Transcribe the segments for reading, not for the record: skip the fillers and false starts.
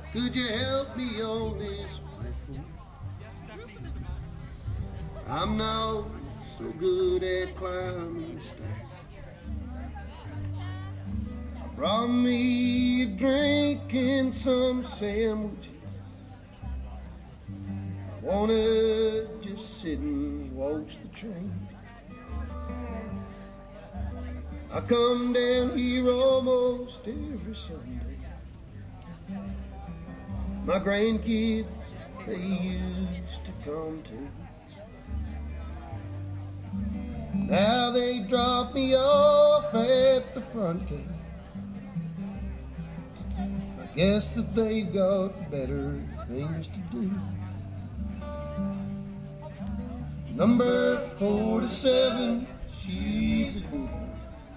Could you help me on this platform? I'm not so good at climbing the stairs. Brought me a drink and some sandwiches. I wanna just sit and watch the train. I come down here almost every Sunday. My grandkids, they used to come too. Now they drop me off at the front gate. I guess that they've got better things to do. Number 47, she's a good one.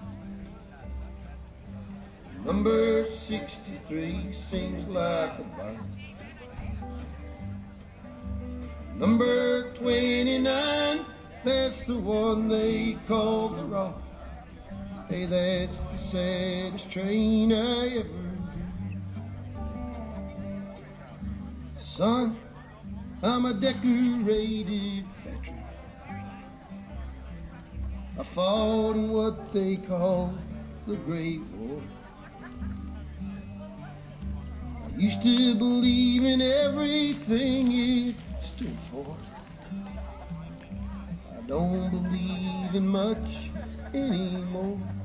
Number 63 sings like a bird. Number 29, that's the one they call the Rock. Hey, that's the saddest train I ever knew. Son, I'm a decorated veteran. I fought in what they call the Great War. I used to believe in everything it stood for. I don't believe in much anymore.